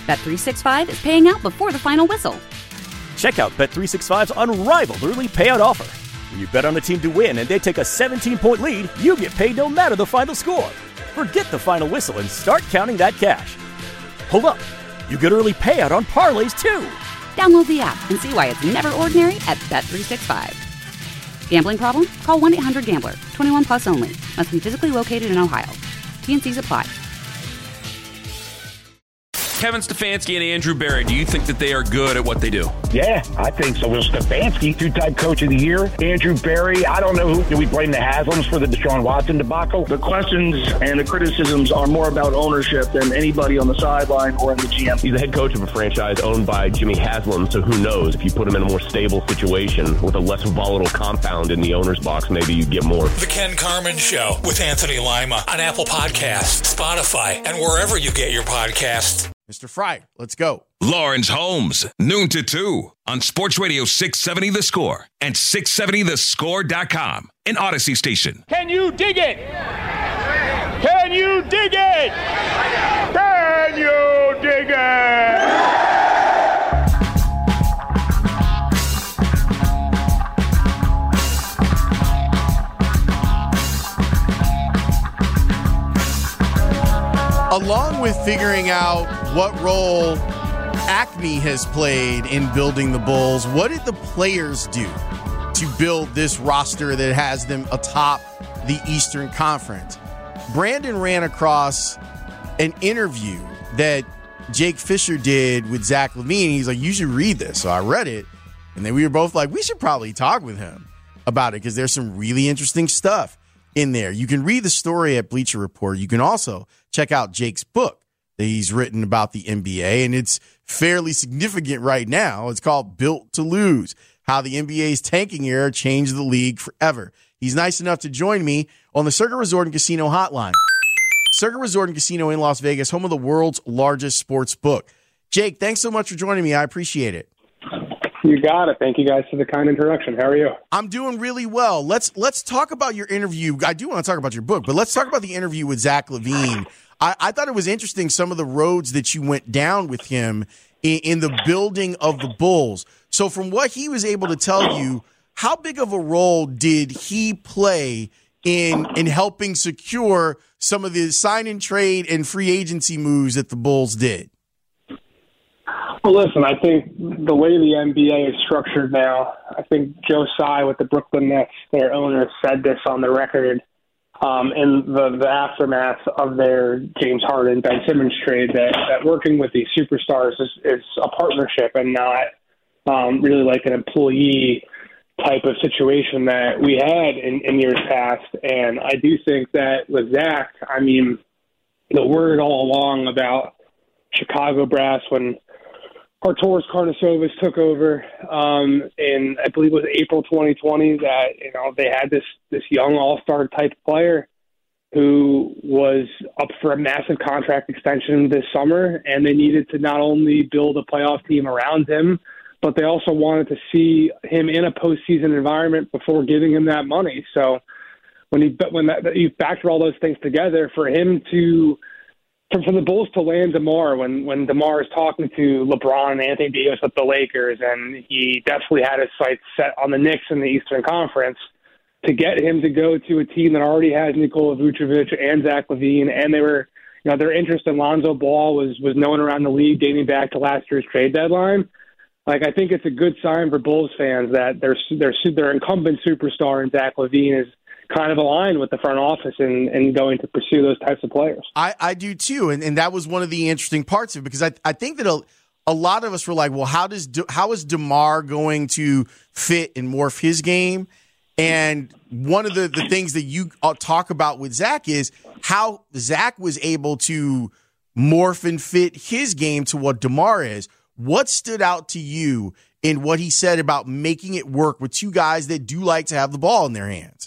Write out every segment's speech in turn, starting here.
Bet365 is paying out before the final whistle. Check out Bet365's unrivaled early payout offer. When you bet on a team to win and they take a 17-point lead, you get paid no matter the final score. Forget the final whistle and start counting that cash. Hold up. You get early payout on parlays, too. Download the app and see why it's never ordinary at Bet365. Gambling problem? Call 1-800-GAMBLER. 21 plus only. Must be physically located in Ohio. T&Cs apply. Kevin Stefanski and Andrew Berry, do you think that they are good at what they do? Yeah, I think so. Well, Stefanski, two-time coach of the year. Andrew Berry, I don't know who. Do we blame the Haslams for the Deshaun Watson debacle? The questions and the criticisms are more about ownership than anybody on the sideline or in the GM. He's the head coach of a franchise owned by Jimmy Haslam, so who knows? If you put him in a more stable situation with a less volatile compound in the owner's box, maybe you get more. The Ken Carman Show with Anthony Lima on Apple Podcasts, Spotify, and wherever you get your podcasts. Mr. Fryer, let's go. Lawrence Holmes, noon to 2 on Sports Radio 670 The Score and 670thescore.com, an Odyssey station. Can you dig it? Can you dig it? Can you dig it? Along with figuring out what role Acme has played in building the Bulls, what did the players do to build this roster that has them atop the Eastern Conference? Brandon ran across an interview that Jake Fisher did with Zach LaVine. He's like, you should read this. So I read it, and then we were both like, we should probably talk with him about it because there's some really interesting stuff in there. You can read the story at Bleacher Report. You can also check out Jake's book that he's written about the NBA, and it's fairly significant right now. It's called Built to Lose, How the NBA's Tanking Era Changed the League Forever. He's nice enough to join me on the Circa Resort and Casino hotline. Circa Resort and Casino in Las Vegas, home of the world's largest sports book. Jake, thanks so much for joining me. I appreciate it. You got it. Thank you guys for the kind introduction. How are you? I'm doing really well. Let's talk about your interview. I do want to talk about your book, but let's talk about the interview with Zach LaVine. I thought it was interesting, some of the roads that you went down with him in the building of the Bulls. So from what he was able to tell you, how big of a role did he play in helping secure some of the sign and trade and free agency moves that the Bulls did? Well, listen, I think the way the NBA is structured now, I think Joe Tsai with the Brooklyn Nets, their owner, said this on the record in the aftermath of their James Harden, Ben Simmons trade, that working with these superstars is a partnership and not really like an employee type of situation that we had in years past. And I do think that with Zach, I mean, the word all along about Chicago brass when Arturas Karnisovas took over in, I believe it was April 2020, that, you know, they had this young all-star type player who was up for a massive contract extension this summer, and they needed to not only build a playoff team around him, but they also wanted to see him in a postseason environment before giving him that money. So when you factor all those things together, for him to from the Bulls to land DeMar when DeMar is talking to LeBron and Anthony Davis with the Lakers, and he definitely had his sights set on the Knicks in the Eastern Conference, to get him to go to a team that already has Nikola Vucevic and Zach LaVine, and they were, you know, their interest in Lonzo Ball was known around the league dating back to last year's trade deadline. Like, I think it's a good sign for Bulls fans that their incumbent superstar in Zach LaVine is kind of aligned with the front office and going to pursue those types of players. I do too, and that was one of the interesting parts of it, because I think that a lot of us were like, well, how is DeMar going to fit and morph his game? And one of the things that you talk about with Zach is how Zach was able to morph and fit his game to what DeMar is. What stood out to you in what he said about making it work with two guys that do like to have the ball in their hands?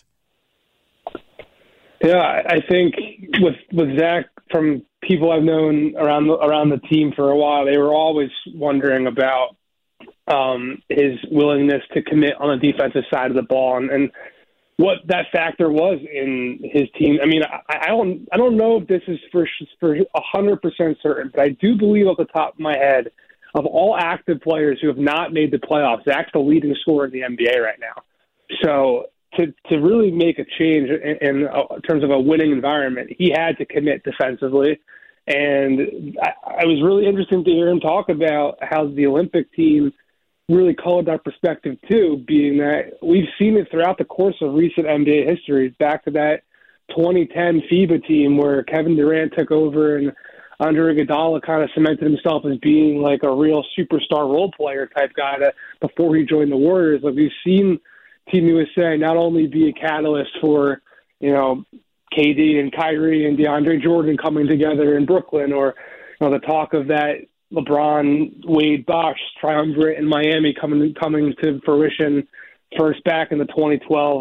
Yeah, I think with Zach, from people I've known around the team for a while, they were always wondering about his willingness to commit on the defensive side of the ball. And what that factor was in his team. I mean, I don't know if this is for 100% certain, but I do believe off the top of my head, of all active players who have not made the playoffs, Zach's the leading scorer in the NBA right now. So to really make a change in terms of a winning environment, he had to commit defensively. And it was really interesting to hear him talk about how the Olympic team really colored that perspective too, being that we've seen it throughout the course of recent NBA history, back to that 2010 FIBA team where Kevin Durant took over and Andre Iguodala kind of cemented himself as being like a real superstar role player type guy before he joined the Warriors. Like, we've seen Team USA not only be a catalyst for, KD and Kyrie and DeAndre Jordan coming together in Brooklyn, or the talk of that LeBron, Wade, Bosh triumvirate in Miami coming to fruition first back in the 2012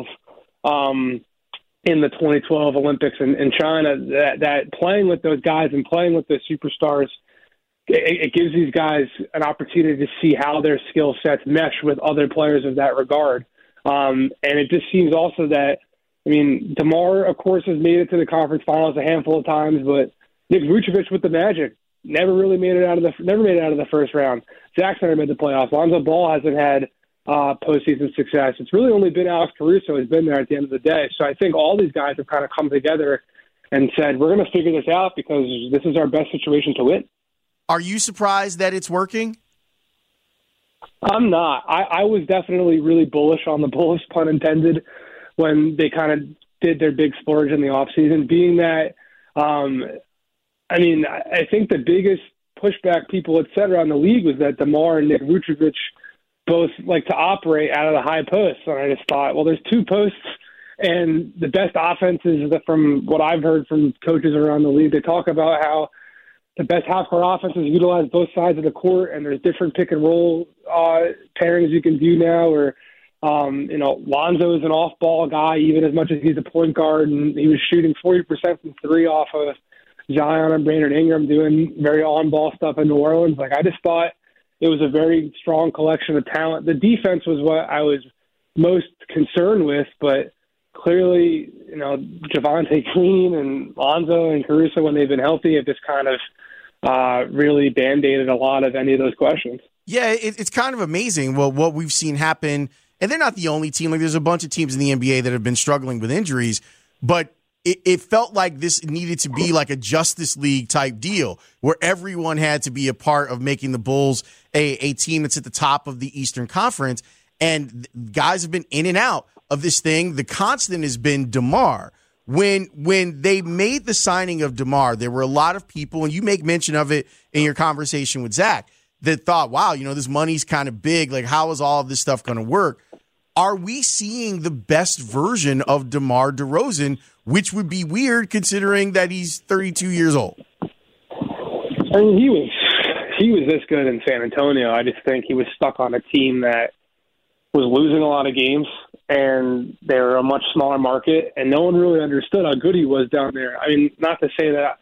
Olympics in China. That playing with those guys and playing with the superstars, it gives these guys an opportunity to see how their skill sets mesh with other players of that regard. And it just seems also that, DeMar, of course, has made it to the conference finals a handful of times, but Nick Vucevic with the Magic never made it out of the first round. Zach's never made the playoffs. Lonzo Ball hasn't had postseason success. It's really only been Alex Caruso who's been there at the end of the day. So I think all these guys have kind of come together and said, we're going to figure this out because this is our best situation to win. Are you surprised that it's working? I'm not. I was definitely really bullish on the Bulls, pun intended, when they kind of did their big splurge in the offseason, being that I think the biggest pushback people had said around the league was that DeMar and Nick Vucevic both like to operate out of the high post. And I just thought, well, there's two posts, and the best offenses, from what I've heard from coaches around the league, they talk about how the best half-court offenses utilize both sides of the court, and there's different pick-and-roll pairings you can do now, or Lonzo is an off-ball guy, even as much as he's a point guard, and he was shooting 40% from three off of Zion and Brandon Ingram, doing very on-ball stuff in New Orleans. Like, I just thought it was a very strong collection of talent. The defense was what I was most concerned with, but clearly, Javonte Green and Lonzo and Caruso, when they've been healthy, have just kind of really band-aided a lot of any of those questions. Yeah, it's kind of amazing what we've seen happen. And they're not the only team. Like, there's a bunch of teams in the NBA that have been struggling with injuries, but it felt like this needed to be like a Justice League type deal where everyone had to be a part of making the Bulls a team that's at the top of the Eastern Conference. And guys have been in and out of this thing. The constant has been DeMar. When they made the signing of DeMar, there were a lot of people, and you make mention of it in your conversation with Zach, that thought, wow, this money's kind of big. Like, how is all of this stuff going to work? Are we seeing the best version of DeMar DeRozan, which would be weird considering that he's 32 years old? I mean, he was this good in San Antonio. I just think he was stuck on a team that was losing a lot of games, and they were a much smaller market, and no one really understood how good he was down there. I mean, not to say that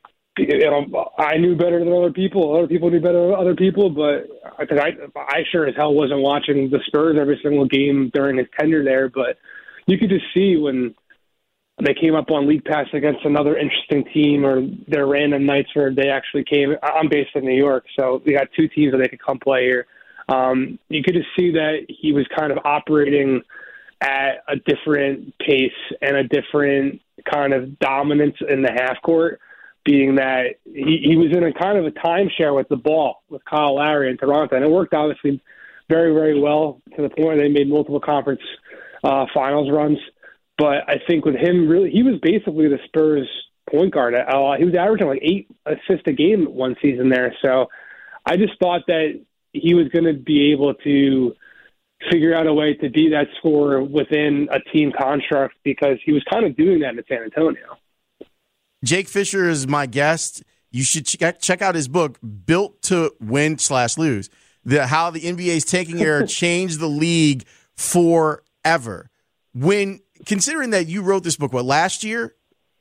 I knew better than other people. Other people knew better than other people, but because I sure as hell wasn't watching the Spurs every single game during his tenure there. But you could just see when they came up on League Pass against another interesting team, or their random nights where they actually came. I'm based in New York, so we got two teams that they could come play here. You could just see that he was kind of operating at a different pace and a different kind of dominance in the half court, being that he was in a kind of a timeshare with the ball with Kyle Lowry in Toronto. And it worked obviously very, very well to the point where they made multiple conference finals runs. But I think with him, really, he was basically the Spurs point guard. He was averaging like 8 assists a game one season there. So I just thought that he was going to be able to figure out a way to be that scorer within a team construct, because he was kind of doing that in San Antonio. Jake Fisher is my guest. You should check out his book, Built to Win/Lose. How the NBA's tanking era changed the league forever. When considering that you wrote this book, what, last year?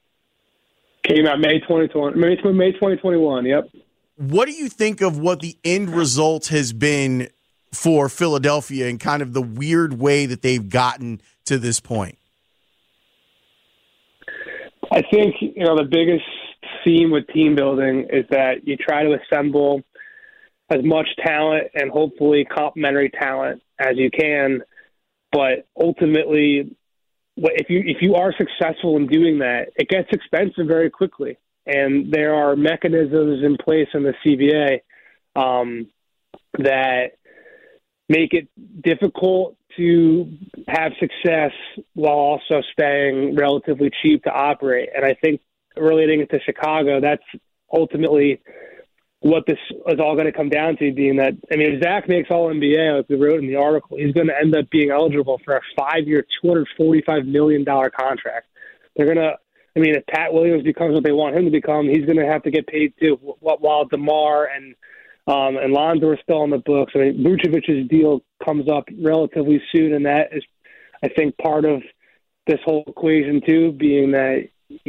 Came out May 2021, yep. What do you think of what the end result has been for Philadelphia and kind of the weird way that they've gotten to this point? I think, the biggest theme with team building is that you try to assemble as much talent and hopefully complementary talent as you can. But ultimately, if you are successful in doing that, it gets expensive very quickly. And there are mechanisms in place in the CBA that make it difficult to have success while also staying relatively cheap to operate. And I think relating it to Chicago, that's ultimately what this is all going to come down to, being that, if Zach makes All-NBA, like we wrote in the article, he's going to end up being eligible for a 5-year, $245 million contract. They're going to, if Pat Williams becomes what they want him to become, he's going to have to get paid too, while DeMar and Lonzo are still on the books. Vucevic's deal comes up relatively soon, and that is, I think, part of this whole equation too, being that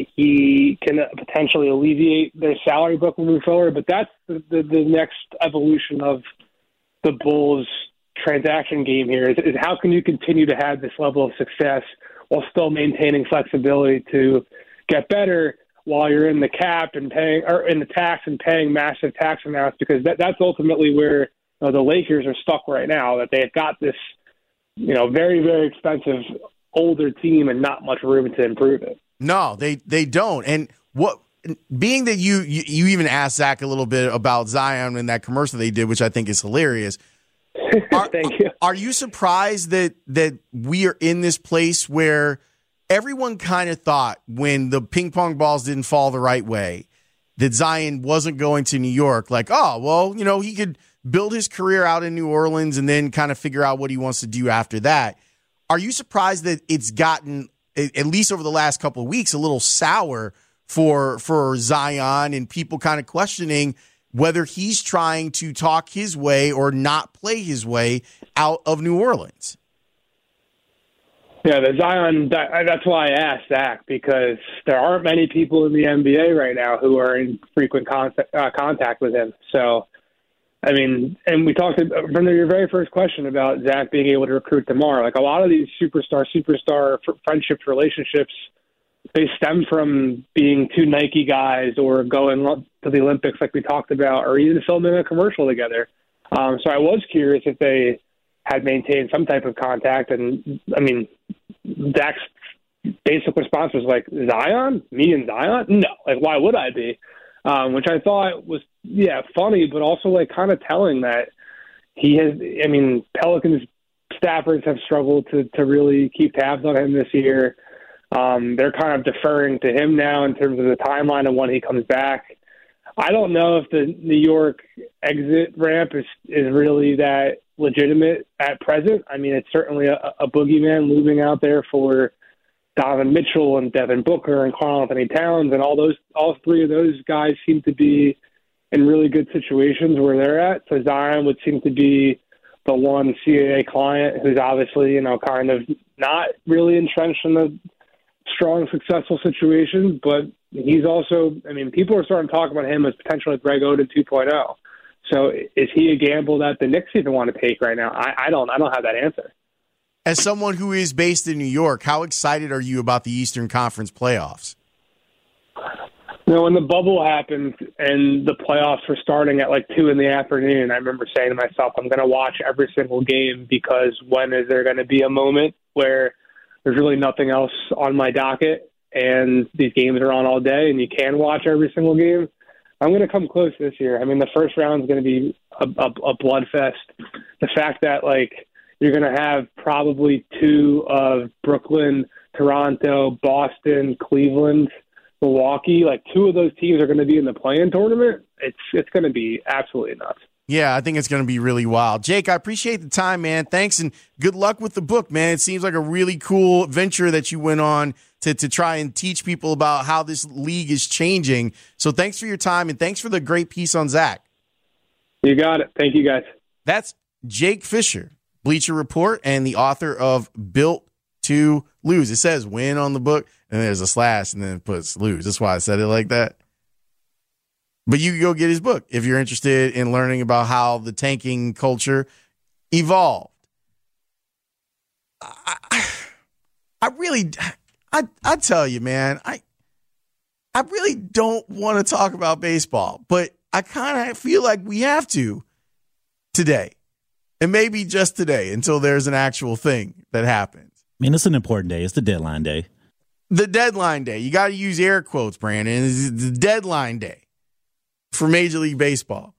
he can potentially alleviate their salary book moving forward. But that's the next evolution of the Bulls transaction game here is how can you continue to have this level of success while still maintaining flexibility to get better while you're in the cap and paying, or in the tax and paying massive tax amounts, because that's ultimately where the Lakers are stuck right now, that they've got this, very, very expensive older team and not much room to improve it. No, they don't. And being that you even asked Zach a little bit about Zion in that commercial they did, which I think is hilarious. Thank you. Are you surprised that we are in this place where everyone kind of thought when the ping pong balls didn't fall the right way that Zion wasn't going to New York? Like, oh, well, he could build his career out in New Orleans and then kind of figure out what he wants to do after that. Are you surprised that it's gotten, at least over the last couple of weeks, a little sour for Zion and people kind of questioning whether he's trying to talk his way or not play his way out of New Orleans? Yeah, the Zion, that's why I asked Zach, because there aren't many people in the NBA right now who are in frequent contact with him. So, and we talked from your very first question about Zach being able to recruit DeMar. Like, a lot of these superstar friendships, relationships, they stem from being two Nike guys or going to the Olympics like we talked about, or even filming a commercial together. So I was curious if they had maintained some type of contact. And, Zach's basic response was like, Zion? Me and Zion? No. Like, why would I be? Which I thought was, funny, but also, like, kind of telling that he has Pelicans staffers have struggled to really keep tabs on him this year. They're kind of deferring to him now in terms of the timeline of when he comes back. I don't know if the New York exit ramp is really that legitimate at present. It's certainly a boogeyman looming out there for Donovan Mitchell and Devin Booker and Karl Anthony Towns, and all three of those guys seem to be in really good situations where they're at. So Zion would seem to be the one CAA client who's obviously, kind of not really entrenched in the strong, successful situations, but he's also, people are starting to talk about him as potentially Greg Oden 2.0. So is he a gamble that the Knicks even want to take right now? I don't have that answer. As someone who is based in New York, how excited are you about the Eastern Conference playoffs? When the bubble happened and the playoffs were starting at like 2 p.m, I remember saying to myself, I'm going to watch every single game, because when is there going to be a moment where there's really nothing else on my docket and these games are on all day and you can watch every single game? I'm going to come close this year. The first round is going to be a bloodfest. The fact that, like, you're going to have probably 2 of Brooklyn, Toronto, Boston, Cleveland, Milwaukee, like 2 of those teams are going to be in the play-in tournament. It's going to be absolutely nuts. Yeah, I think it's going to be really wild. Jake, I appreciate the time, man. Thanks, and good luck with the book, man. It seems like a really cool venture that you went on to try and teach people about how this league is changing. So thanks for your time, and thanks for the great piece on Zach. You got it. Thank you, guys. That's Jake Fisher, Bleacher Report, and the author of Built to Lose. It says win on the book, and there's a slash, and then it puts lose. That's why I said it like that. But you can go get his book if you're interested in learning about how the tanking culture evolved. I tell you, man, I really don't want to talk about baseball, but I kind of feel like we have to today. And maybe just today until there's an actual thing that happens. I mean, it's an important day. It's the deadline day. The deadline day. You got to use air quotes, Brandon. It's the deadline day for Major League Baseball.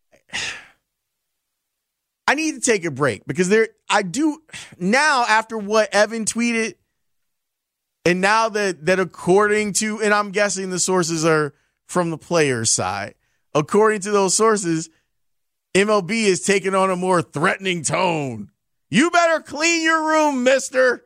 I need to take a break because now after what Evan tweeted, and now that according to, and I'm guessing the sources are from the players' side, according to those sources, MLB is taking on a more threatening tone. You better clean your room, mister.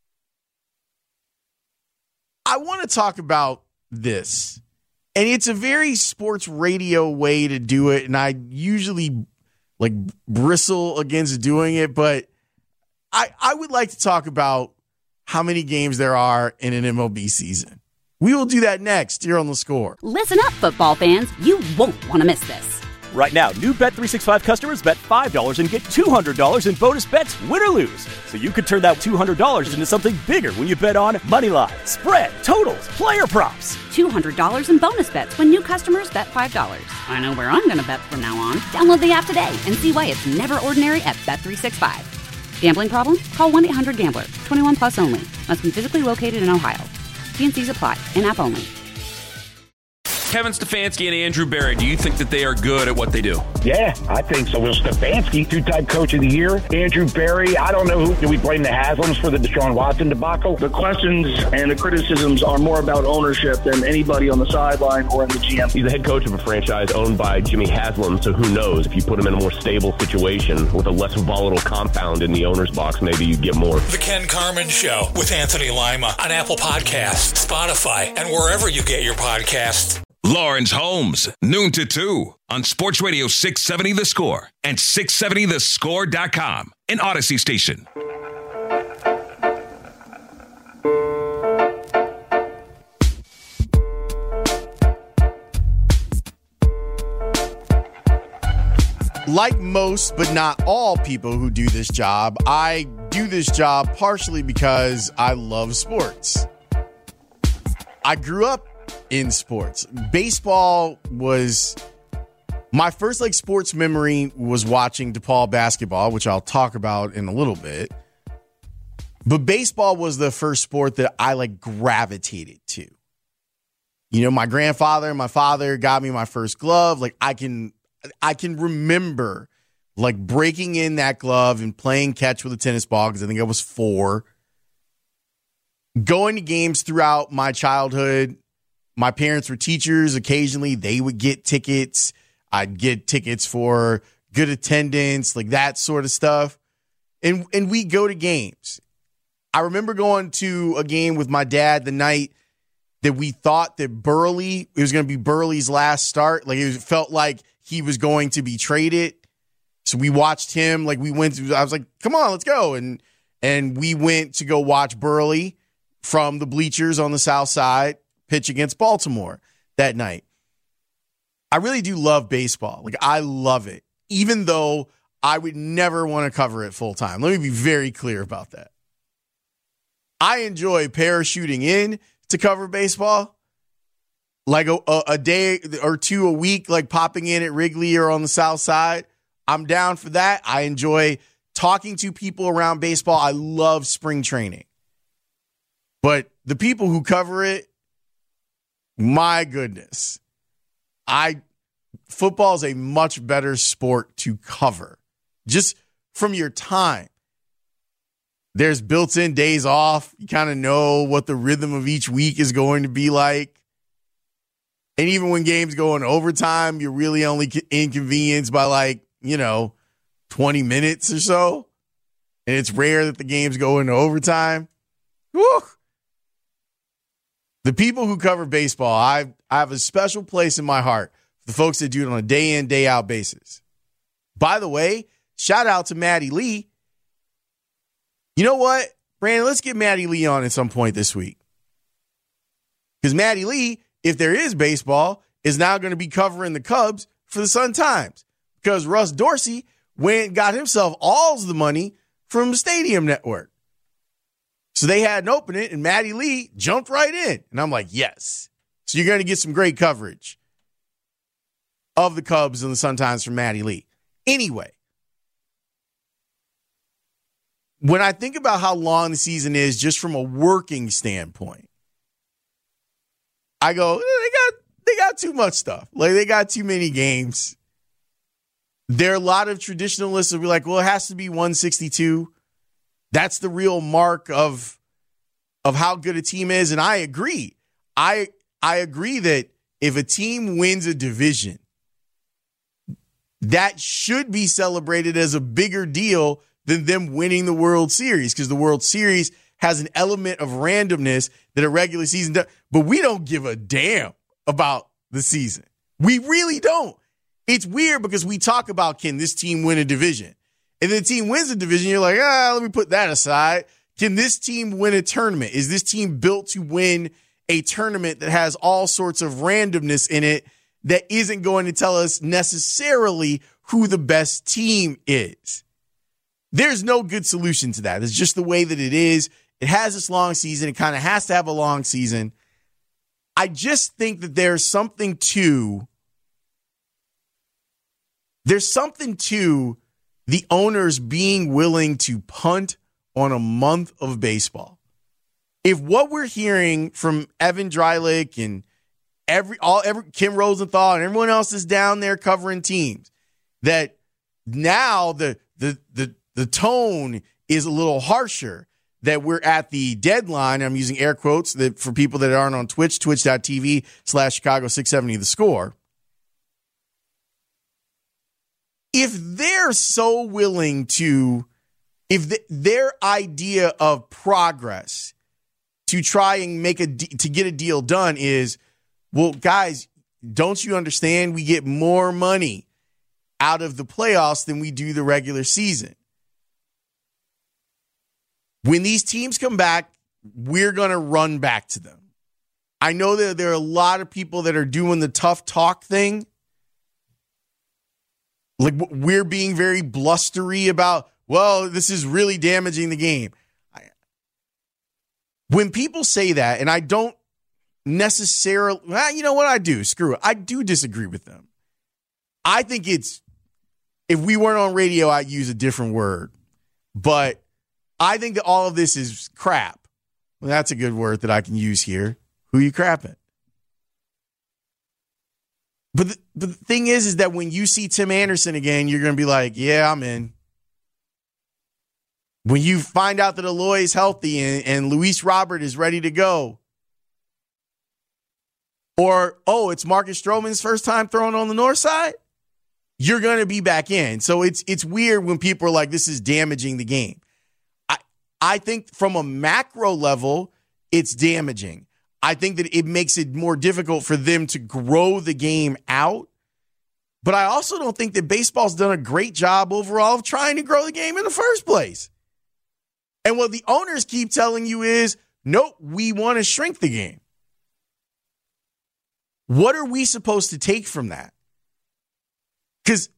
I want to talk about this, and it's a very sports radio way to do it, and I usually bristle against doing it, but I would like to talk about how many games there are in an MLB season. We will do that next here on The Score. Listen up, football fans. You won't want to miss this. Right now, new Bet365 customers bet $5 and get $200 in bonus bets, win or lose. So you could turn that $200 into something bigger when you bet on moneyline, spread, totals, player props. $200 in bonus bets when new customers bet $5. I know where I'm going to bet from now on. Download the app today and see why it's never ordinary at Bet365. Gambling problem? Call 1-800-GAMBLER. 21 plus only. Must be physically located in Ohio. T&Cs apply. In-app only. Kevin Stefanski and Andrew Berry, do you think that they are good at what they do? Yeah, I think so. Will Stefanski, two-time coach of the year. Andrew Berry, I don't know who. Do we blame the Haslams for the Deshaun Watson debacle? The questions and the criticisms are more about ownership than anybody on the sideline or in the GM. He's the head coach of a franchise owned by Jimmy Haslam, so who knows? If you put him in a more stable situation with a less volatile compound in the owner's box, maybe you get more. The Ken Carman Show with Anthony Lima on Apple Podcasts, Spotify, and wherever you get your podcasts. Lawrence Holmes, noon to 2 on Sports Radio 670 The Score and 670thescore.com, an Odyssey station. Like most, but not all people who do this job, I do this job partially because I love sports. I grew up in sports. Baseball was my first sports memory was watching DePaul basketball, which I'll talk about in a little bit. But baseball was the first sport that I gravitated to. You know, my grandfather and my father got me my first glove. I can remember breaking in that glove and playing catch with a tennis ball because I think I was 4. Going to games throughout my childhood. My parents were teachers. Occasionally, they would get tickets. I'd get tickets for good attendance, that sort of stuff. And we go to games. I remember going to a game with my dad the night that we thought that it was going to be Burley's last start. It felt like he was going to be traded. So we watched him. I was like, come on, let's go. And we went to go watch Burley from the bleachers on the south side pitch against Baltimore that night. I really do love baseball. I love it, even though I would never want to cover it full time. Let me be very clear about that. I enjoy parachuting in to cover baseball, a day or two a week, popping in at Wrigley or on the south side. I'm down for that. I enjoy talking to people around baseball. I love spring training. But the people who cover it, my goodness, football is a much better sport to cover. Just from your time. There's built-in days off. You kind of know what the rhythm of each week is going to be like. And even when games go in overtime, you're really only inconvenienced by 20 minutes or so. And it's rare that the games go into overtime. Woo! The people who cover baseball, I have a special place in my heart for the folks that do it on a day-in, day-out basis. By the way, shout out to Maddie Lee. You know what, Brandon? Let's get Maddie Lee on at some point this week. Because Maddie Lee, if there is baseball, is now going to be covering the Cubs for the Sun-Times. Because Russ Dorsey went and got himself all the money from the Stadium Network. So they had an opening, and Maddie Lee jumped right in. And I'm like, yes. So you're going to get some great coverage of the Cubs and the Sun-Times from Maddie Lee. Anyway, when I think about how long the season is just from a working standpoint, I go, they got too much stuff. Like, they got too many games. There are a lot of traditionalists will be like, well, it has to be 162. That's the real mark of how good a team is. And I agree. I agree that if a team wins a division, that should be celebrated as a bigger deal than them winning the World Series, because the World Series has an element of randomness that a regular season does. But we don't give a damn about the season. We really don't. It's weird because we talk about, can this team win a division? And then the team wins a division, you're like, let me put that aside. Can this team win a tournament? Is this team built to win a tournament that has all sorts of randomness in it that isn't going to tell us necessarily who the best team is? There's no good solution to that. It's just the way that it is. It has this long season. It kind of has to have a long season. I just think that there's something to the owners being willing to punt on a month of baseball. If what we're hearing from Evan Drylick and every Kim Rosenthal and everyone else is down there covering teams, that now the tone is a little harsher, that we're at the deadline. I'm using air quotes that for people that aren't on Twitch, twitch.tv/Chicago670 The Score. If they're so willing to, their idea of progress to try and to get a deal done is, well, guys, don't you understand? We get more money out of the playoffs than we do the regular season. When these teams come back, we're going to run back to them. I know that there are a lot of people that are doing the tough talk thing. Like, we're being very blustery about, well, this is really damaging the game. When people say that, and I don't necessarily, you know what I do? Screw it. I do disagree with them. I think if we weren't on radio, I'd use a different word. But I think that all of this is crap. Well, that's a good word that I can use here. Who you crapping? But the thing is that when you see Tim Anderson again, you're going to be like, yeah, I'm in. When you find out that Eloy is healthy and Luis Robert is ready to go, or, it's Marcus Stroman's first time throwing on the north side, you're going to be back in. So it's weird when people are like, this is damaging the game. I think from a macro level, it's damaging. I think that it makes it more difficult for them to grow the game out. But I also don't think that baseball's done a great job overall of trying to grow the game in the first place. And what the owners keep telling you is, nope, we want to shrink the game. What are we supposed to take from that? Because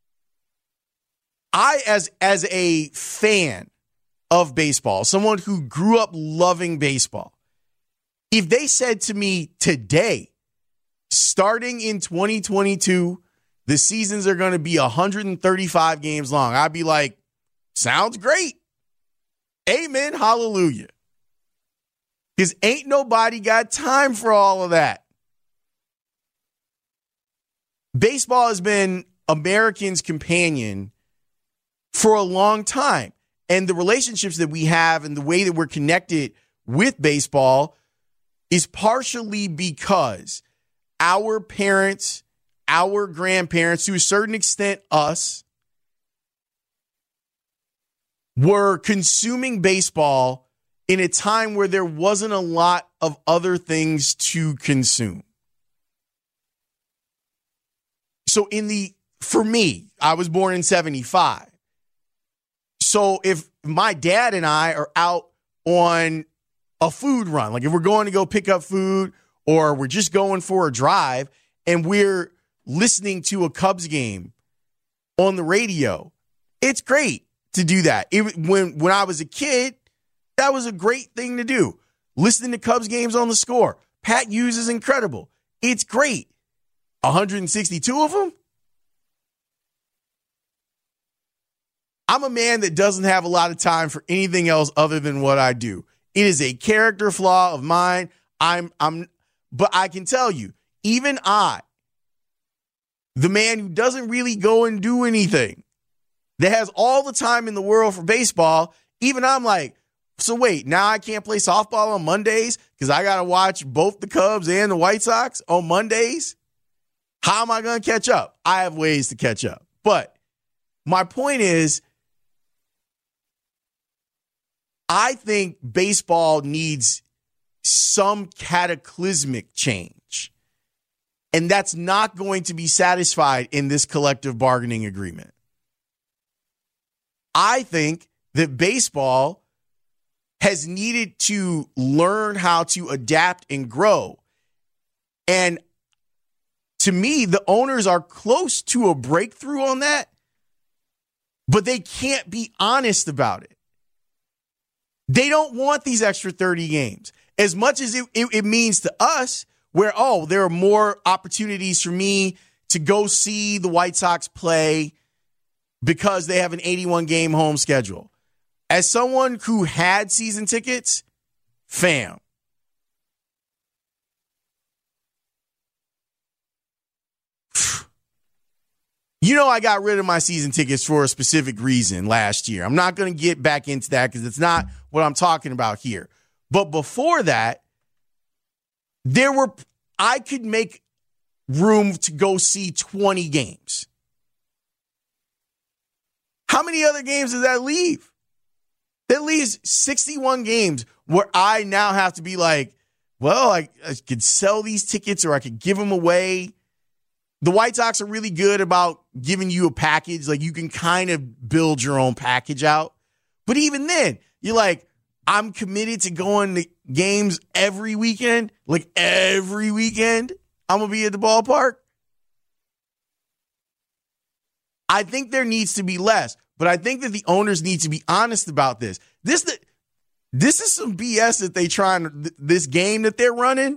I, as a fan of baseball, someone who grew up loving baseball, if they said to me today, starting in 2022, the seasons are going to be 135 games long, I'd be like, sounds great. Amen. Hallelujah. Because ain't nobody got time for all of that. Baseball has been Americans' companion for a long time. And the relationships that we have and the way that we're connected with baseball is partially because our parents, our grandparents, to a certain extent us, were consuming baseball in a time where there wasn't a lot of other things to consume. So for me, I was born in 75. So if my dad and I are out on a food run, like if we're going to go pick up food or we're just going for a drive and we're listening to a Cubs game on the radio, it's great to do that. When I was a kid, that was a great thing to do. Listening to Cubs games on The Score. Pat Hughes is incredible. It's great. 162 of them? I'm a man that doesn't have a lot of time for anything else other than what I do. It is a character flaw of mine. But I can tell you, even I, the man who doesn't really go and do anything, that has all the time in the world for baseball, even I'm like, so wait, now I can't play softball on Mondays because I got to watch both the Cubs and the White Sox on Mondays? How am I going to catch up? I have ways to catch up. But my point is, I think baseball needs some cataclysmic change. And that's not going to be satisfied in this collective bargaining agreement. I think that baseball has needed to learn how to adapt and grow. And to me, the owners are close to a breakthrough on that, but they can't be honest about it. They don't want these extra 30 games. As much as it means to us, where, there are more opportunities for me to go see the White Sox play because they have an 81-game home schedule. As someone who had season tickets, fam, you know I got rid of my season tickets for a specific reason last year. I'm not going to get back into that because it's not what I'm talking about here. But before that, I could make room to go see 20 games. How many other games does that leave? That leaves 61 games where I now have to be like, well, I could sell these tickets or I could give them away. The White Sox are really good about giving you a package. Like, you can kind of build your own package out. But even then, you're like, I'm committed to going to games every weekend. Like, every weekend, I'm going to be at the ballpark. I think there needs to be less. But I think that the owners need to be honest about this. This is some BS that they this game that they're running.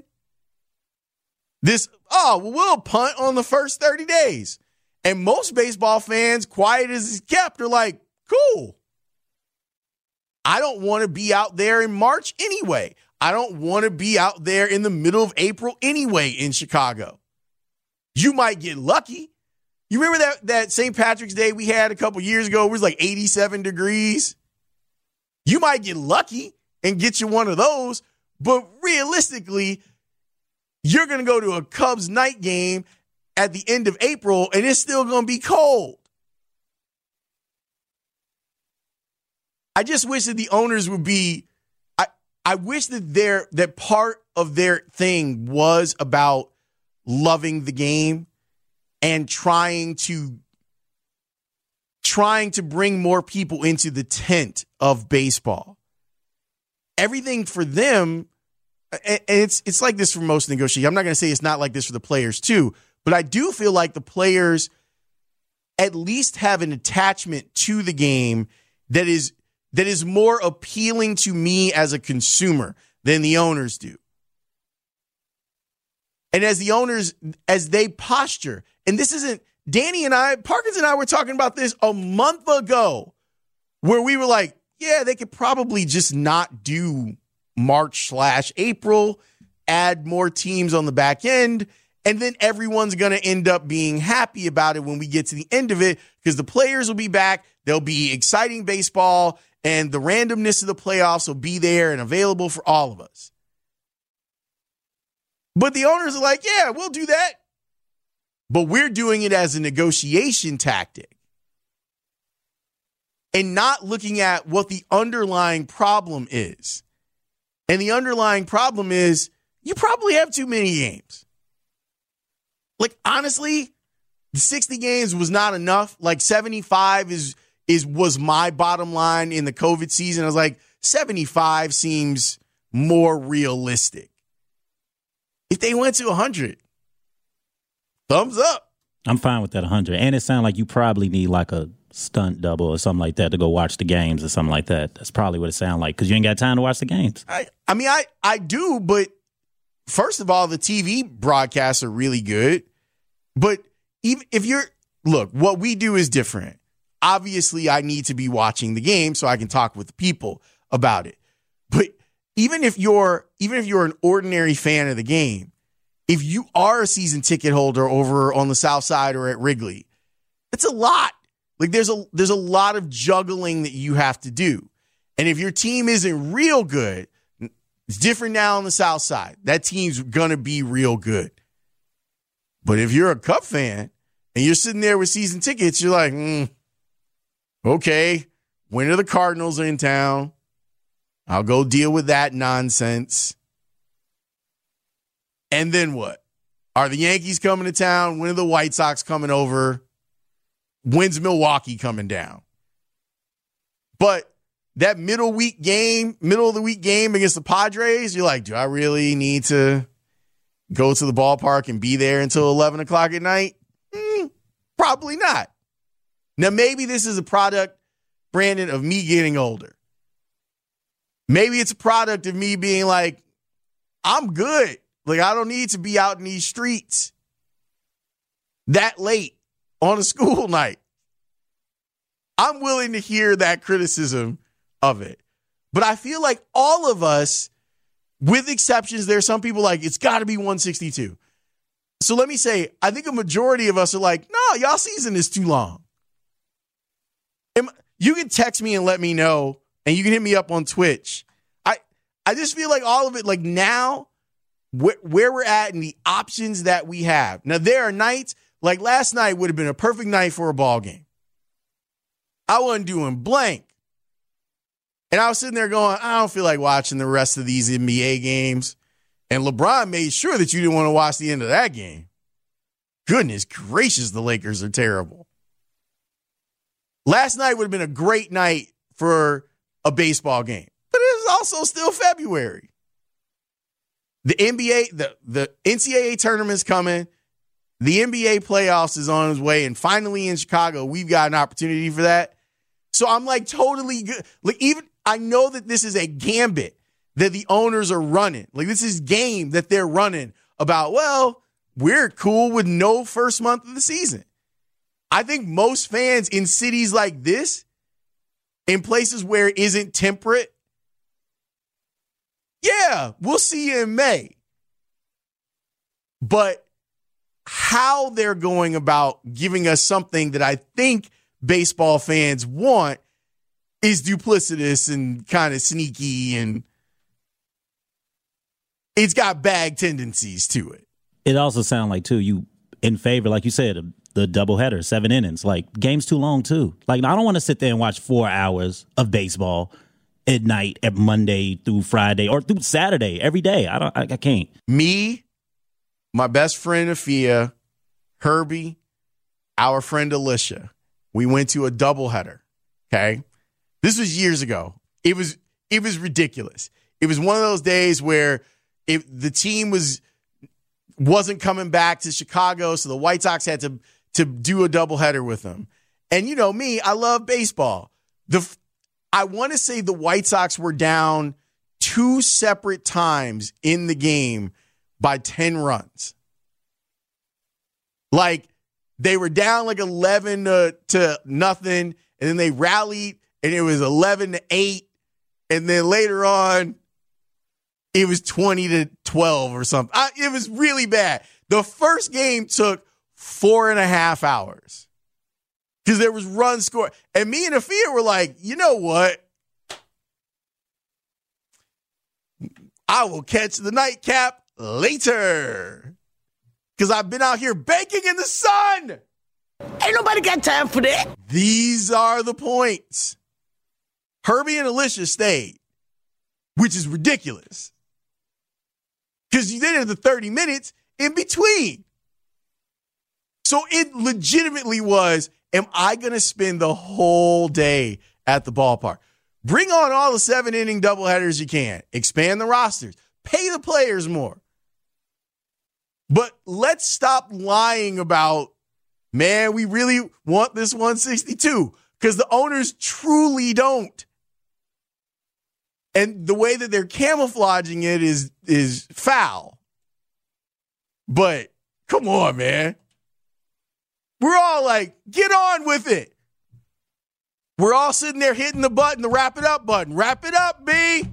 We'll punt on the first 30 days. And most baseball fans, quiet as it's kept, are like, cool. I don't want to be out there in March anyway. I don't want to be out there in the middle of April anyway in Chicago. You might get lucky. You remember that St. Patrick's Day we had a couple years ago? It was like 87 degrees. You might get lucky and get you one of those, but realistically, you're going to go to a Cubs night game at the end of April, and it's still going to be cold. I just wish that the owners would be. I wish that that part of their thing was about loving the game and trying to bring more people into the tent of baseball. Everything for them, and it's like this for most negotiations. I'm not going to say it's not like this for the players too, but I do feel like the players at least have an attachment to the game that is more appealing to me as a consumer than the owners do. And as the owners, as they posture, and this isn't, Parkins and I were talking about this a month ago, where we were like, yeah, they could probably just not do March/April, add more teams on the back end, and then everyone's going to end up being happy about it when we get to the end of it, because the players will be back, there'll be exciting baseball, and the randomness of the playoffs will be there and available for all of us. But the owners are like, yeah, we'll do that. But we're doing it as a negotiation tactic and not looking at what the underlying problem is. And the underlying problem is you probably have too many games. Like, honestly, 60 games was not enough. Like, 75 was my bottom line in the COVID season. I was like, 75 seems more realistic. If they went to 100, thumbs up. I'm fine with that 100. And it sounds like you probably need like a stunt double or something like that to go watch the games or something like that. That's probably what it sounds like, because you ain't got time to watch the games. I mean, I do, but first of all, the TV broadcasts are really good. But even if look, what we do is different. Obviously, I need to be watching the game so I can talk with the people about it. But even if you're an ordinary fan of the game, if you are a season ticket holder over on the South Side or at Wrigley, it's a lot. Like there's a lot of juggling that you have to do. And if your team isn't real good, it's different now on the South Side. That team's going to be real good. But if you're a Cup fan and you're sitting there with season tickets, you're like, okay, when are the Cardinals in town? I'll go deal with that nonsense. And then what? Are the Yankees coming to town? When are the White Sox coming over? When's Milwaukee coming down? But that middle of the week game against the Padres, you're like, do I really need to go to the ballpark and be there until 11 o'clock at night? Probably not. Now, maybe this is a product, Brandon, of me getting older. Maybe it's a product of me being like, I'm good. Like, I don't need to be out in these streets that late on a school night. I'm willing to hear that criticism of it. But I feel like all of us, with exceptions, there are some people like, it's got to be 162. So let me say, I think a majority of us are like, no, y'all season is too long. You can text me and let me know, and you can hit me up on Twitch. I just feel like all of it, like now, where we're at and the options that we have. Now, there are nights, like last night would have been a perfect night for a ball game. I wasn't doing blank. And I was sitting there going, I don't feel like watching the rest of these NBA games. And LeBron made sure that you didn't want to watch the end of that game. Goodness gracious, the Lakers are terrible. Last night would have been a great night for a baseball game. But it was also still February. The NBA, the NCAA tournament's coming. The NBA playoffs is on its way. And finally in Chicago, we've got an opportunity for that. So I'm like totally good. Like even I know that this is a gambit that the owners are running. Like this is game that they're running about, well, we're cool with no first month of the season. I think most fans in cities like this, in places where it isn't temperate, yeah, we'll see you in May. But how they're going about giving us something that I think baseball fans want is duplicitous and kind of sneaky, and it's got bag tendencies to it. It also sounds like, too, you in favor, like you said, of the doubleheader, 7 innings. Like, game's too long, too. Like, I don't want to sit there and watch 4 hours of baseball at night, at Monday through Friday, or through Saturday, every day. I can't. Me, my best friend, Afia, Herbie, our friend, Alicia, we went to a doubleheader, okay? This was years ago. It was ridiculous. It was one of those days where the team wasn't coming back to Chicago, so the White Sox had to do a doubleheader with them. And you know me, I love baseball. I want to say the White Sox were down 2 separate times in the game by 10 runs. Like, they were down like 11 to nothing, and then they rallied, and it was 11-8, and then later on, it was 20-12 or something. It was really bad. The first game took 4.5 hours because there was runs scored. And me and Afia were like, you know what? I will catch the nightcap later because I've been out here baking in the sun. Ain't nobody got time for that. These are the points. Herbie and Alicia stayed, which is ridiculous. Because you did it the 30 minutes in between. So it legitimately was, am I going to spend the whole day at the ballpark? Bring on all the 7-inning doubleheaders you can. Expand the rosters. Pay the players more. But let's stop lying about, man, we really want this 162. Because the owners truly don't. And the way that they're camouflaging it is foul. But come on, man. We're all like, get on with it. We're all sitting there hitting the button, the wrap it up button. Wrap it up, B.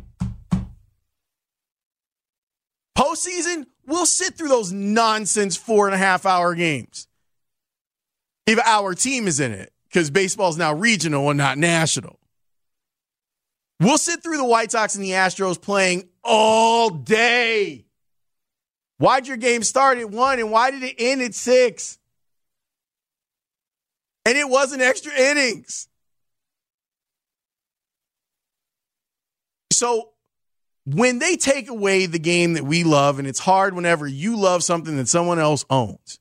Postseason, we'll sit through those nonsense 4.5-hour games if our team is in it, because baseball's now regional and not national. We'll sit through the White Sox and the Astros playing all day. Why'd your game start at 1 and why did it end at 6? And it wasn't extra innings. So when they take away the game that we love, and it's hard whenever you love something that someone else owns.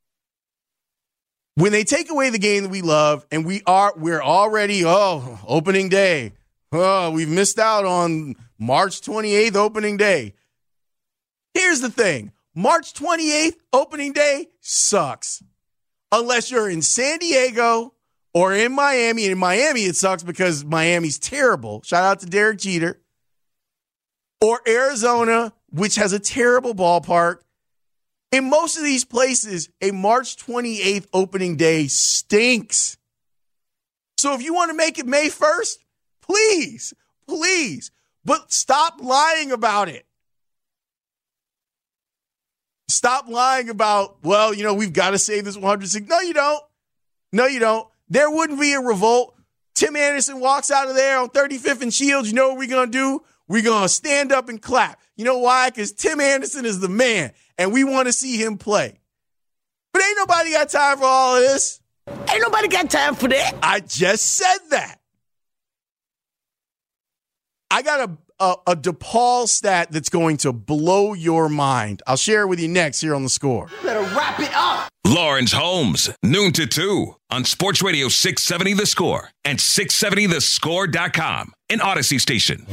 When they take away the game that we love, and we're already, opening day. We've missed out on March 28th opening day. Here's the thing. March 28th opening day sucks. Unless you're in San Diego or in Miami. And in Miami, it sucks because Miami's terrible. Shout out to Derek Jeter. Or Arizona, which has a terrible ballpark. In most of these places, a March 28th opening day stinks. So if you want to make it May 1st, please, but stop lying about it. Stop lying about, we've got to save this 106. No, you don't. No, you don't. There wouldn't be a revolt. Tim Anderson walks out of there on 35th and Shields. You know what we're going to do? We're going to stand up and clap. You know why? Because Tim Anderson is the man, and we want to see him play. But ain't nobody got time for all of this. Ain't nobody got time for that. I just said that. I got a DePaul stat that's going to blow your mind. I'll share it with you next here on The Score. You better wrap it up. Lawrence Holmes, noon to 2 on Sports Radio 670 The Score and 670thescore.com, an Odyssey station.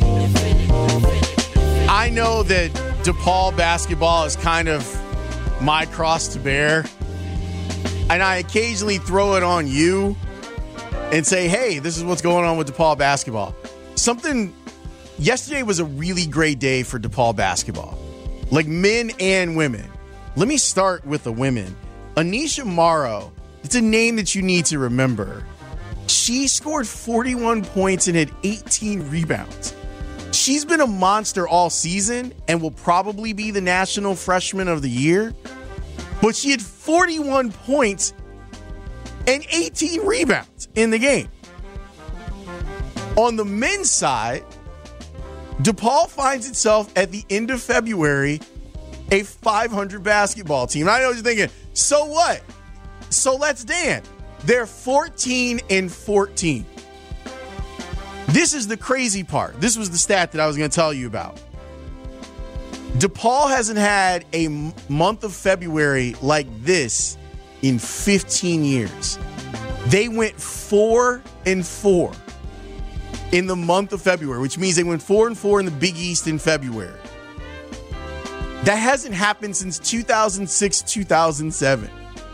I know that DePaul basketball is kind of my cross to bear, and I occasionally throw it on you and say, hey, this is what's going on with DePaul basketball. Yesterday was a really great day for DePaul basketball, like men and women. Let me start with the women. Anisha Morrow, it's a name that you need to remember. She scored 41 points and had 18 rebounds. She's been a monster all season and will probably be the National Freshman of the Year. But she had 41 points and 18 rebounds in the game. On the men's side, DePaul finds itself at the end of February a 500 basketball team. I know what you're thinking, so what? So let's dance. They're 14-14. This is the crazy part. This was the stat that I was going to tell you about. DePaul hasn't had a month of February like this in 15 years. They went 4-4 in the month of February, which means they went 4-4 in the Big East in February. That hasn't happened since 2006, 2007.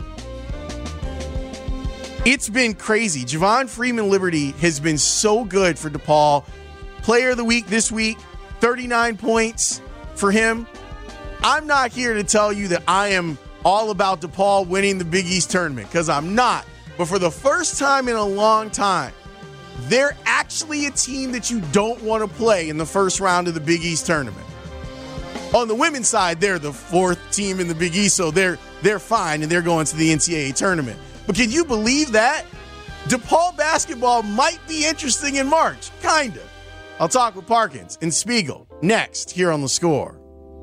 It's been crazy. Javon Freeman-Liberty has been so good for DePaul. Player of the week this week, 39 points for him. I'm not here to tell you that I am all about DePaul winning the Big East tournament, because I'm not. But for the first time in a long time, they're actually a team that you don't want to play in the first round of the Big East tournament. On the women's side, they're the fourth team in the Big East, so they're fine, and they're going to the NCAA tournament. But can you believe that? DePaul basketball might be interesting in March. Kind of. I'll talk with Parkins and Spiegel next here on The Score.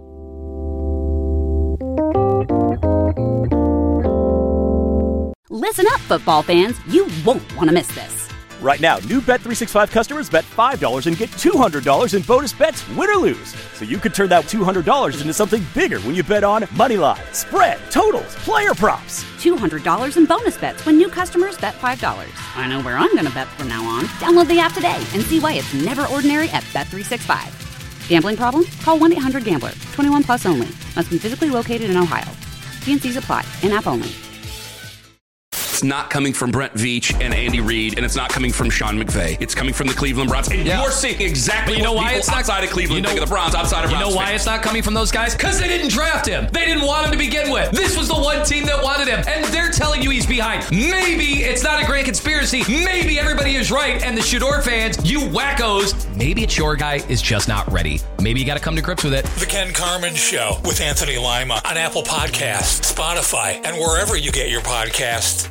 Listen up, football fans. You won't want to miss this. Right now, new Bet365 customers bet $5 and get $200 in bonus bets, win or lose. So you could turn that $200 into something bigger when you bet on moneyline, spread, totals, player props. $200 in bonus bets when new customers bet $5. I know where I'm going to bet from now on. Download the app today and see why it's never ordinary at Bet365. Gambling problem? Call 1-800-GAMBLER. 21 plus only. Must be physically located in Ohio. T&Cs apply. In-app only. it's not coming from Brent Veach and Andy Reid, and it's not coming from Sean McVay. It's coming from the Cleveland Browns. And you're seeing exactly what people outside of Cleveland think of the Browns, outside of Browns. You know why it's not coming from those guys? Because they didn't draft him. They didn't want him to begin with. This was the one team that wanted him, and they're telling you he's behind. Maybe it's not a grand conspiracy. Maybe everybody is right, and the Shador fans, you wackos, maybe it's your guy is just not ready. Maybe you got to come to grips with it. The Ken Carman Show with Anthony Lima on Apple Podcasts, Spotify, and wherever you get your podcasts.